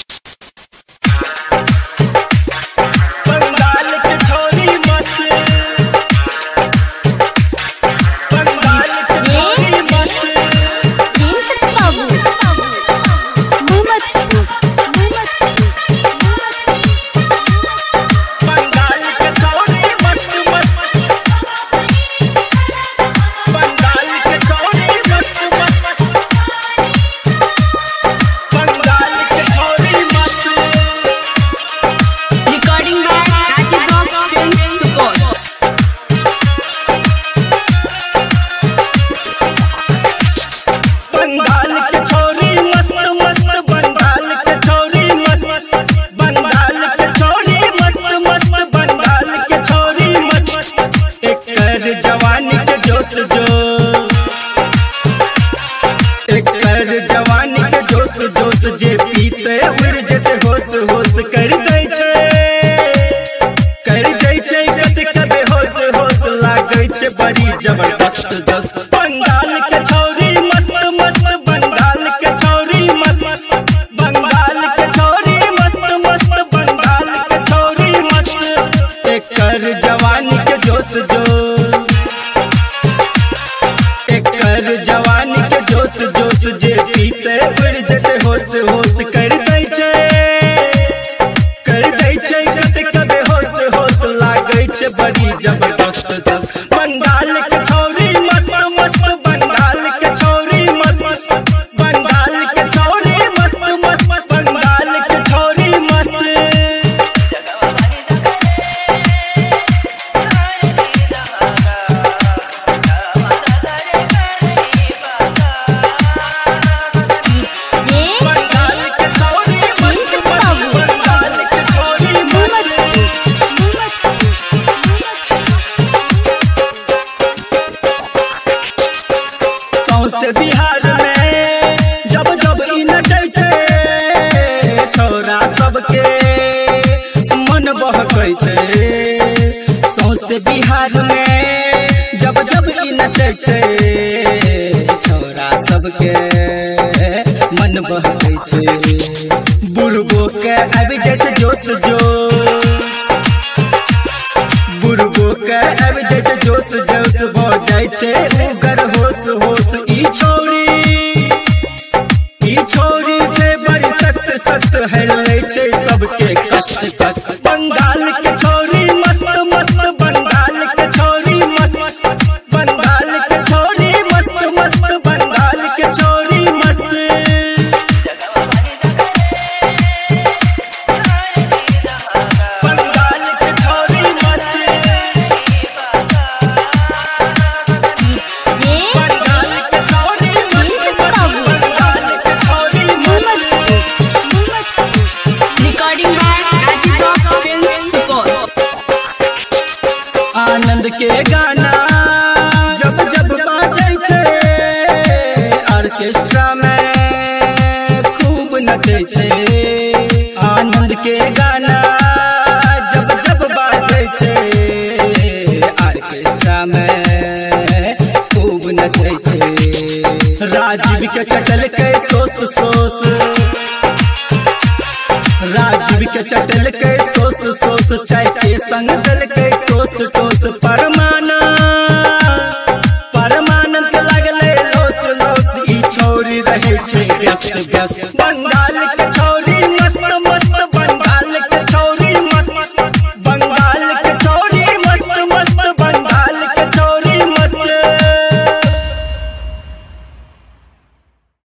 जवानी के जोश जोश जे पीते उड़ जेते होश होश कर दै छै कते कते होश होश लागै छै बड़ी जबरदस्त दोस्त। बंगाल के छौरी मस्त मस्त बंगाल के छौरी मस्त बंगाल के छौरी मस्त मस्त बंगाल के छौरी मस्त एकर जवानी के जोश जोश एकर जवानी के जोश जोश जे पीते उड़ जेते होश होश कर दै छै कते कते होश होश लागै छै बड़ी जबरदस्त दोस्त। बंगाल के छौरी मस्त मस्त बंगाल के छौरी मस्त बंगाल के छौरी मस्त मस्त बंगाल के छौरी मस्त। बिहार में जब जब ई नचै छै छौरा सबके मन बहकै छै। सौंसे बिहार में जब जब ई नचै छै छौरा सबके मन बहकै छै। बुढ़बो के आबि जाइ छै जोश जोश बुढ़बो के आबि जाइ छै जोश जोश भऽ जाइ छै उगर होश होश। ई छोरी छै बड़ी सख्त सख्त हरै छै सबके कष्ट कष्ट। बंगाल के छोरी मस्त मस्त बंगाल के छोरी मस्त बंगाल के छोरी मस्त मस्त बंगाल के छोरी मस्त। बंगाल के छोरी मस्त आनंद के गाना जब जब बाजै छै ऑर्केस्ट्रा में खूब नचै छै। आनंद के गाना जब जब बाजै छै ऑर्केस्ट्रा में खूब नचै छै। राजीव के चटल के सोस सोस राजीव के चटल के सोस सोस चाय के संग दल के टोस टोस। परमानंद लगले लोस लोस ई छोरी रहै छै व्यस्त व्यस्त। बंगाल के छोरी